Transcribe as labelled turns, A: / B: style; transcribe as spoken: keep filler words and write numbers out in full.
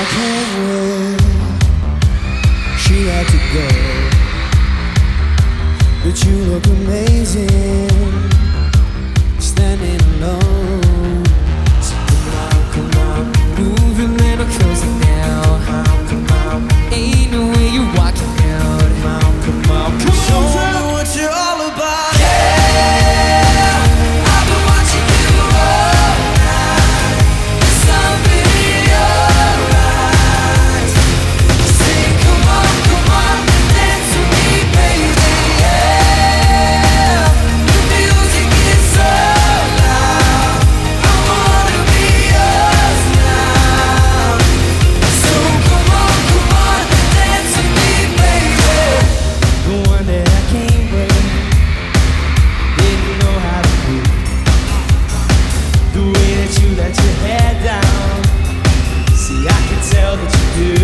A: I can't wait. She had to go, but you look amazing, standing alone. So come on, come on, move a little closer now. Come on, ain't no way you're walking out. Come on, come on, come on. Show me what you're all about. Yeah, I've been watching you all night. There's something in your eyes. Say, come on, come on, dance with me, baby. Yeah, the music is so loud. I wanna be yours now. So come on, come on, dance with me, baby. The one that I can't wait, didn't know how to move. The way that you let your head down, see, I can tell that you do.